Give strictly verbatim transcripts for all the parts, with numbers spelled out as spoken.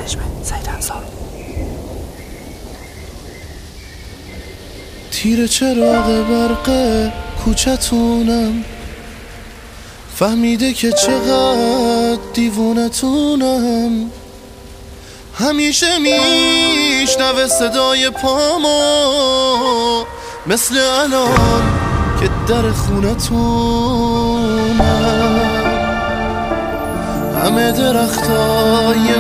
نجمه سید انصار. تیر چراغ برق کوچتونم، فهمیده که چقدر دیوونتونم. همیشه میشنوه صدای پامو، مثل الان که در خونتونم. همه درختای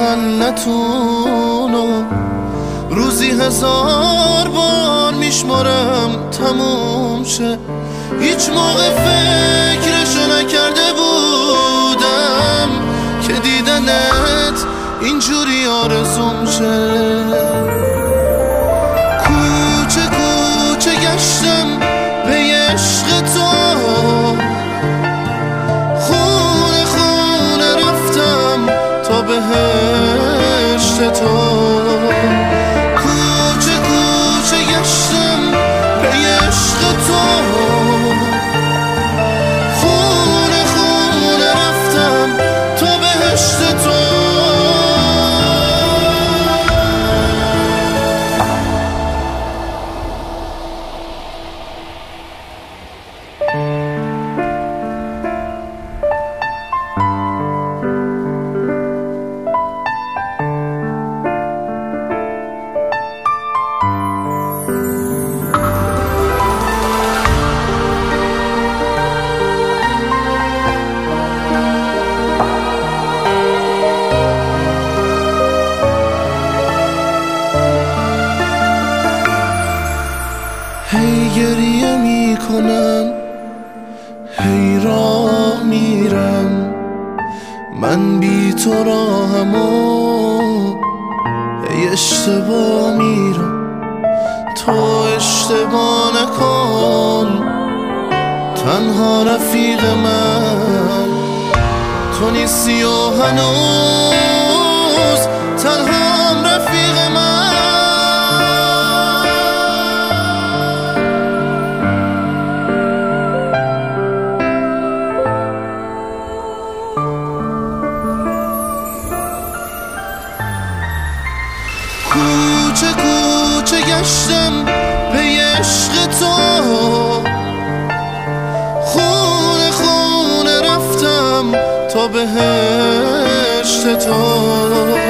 محلتونو روزی هزار بار میشمارم تموم شه. هیچ موقع فکرشو نکرده بودم که دیدنت اینجوری آرزوم شه. کوچه کوچه گشتم به عشق تو، خونه خونه رفتم تا بهشت تو. کوچه کوچه گشتم به عشق تو، خونه خونه رفتم تا بهشت تو. هی گریه میکنم، هی راه میرم، من بی تو راهم و هی اشتباه میرم. تو اشتباه نکن، تنها رفیق من تو نیستی و هنوز تنها هم رفیق من. کوچه کوچه گشتم به عشق تو، خونه خونه رفتم تا بهشت تو.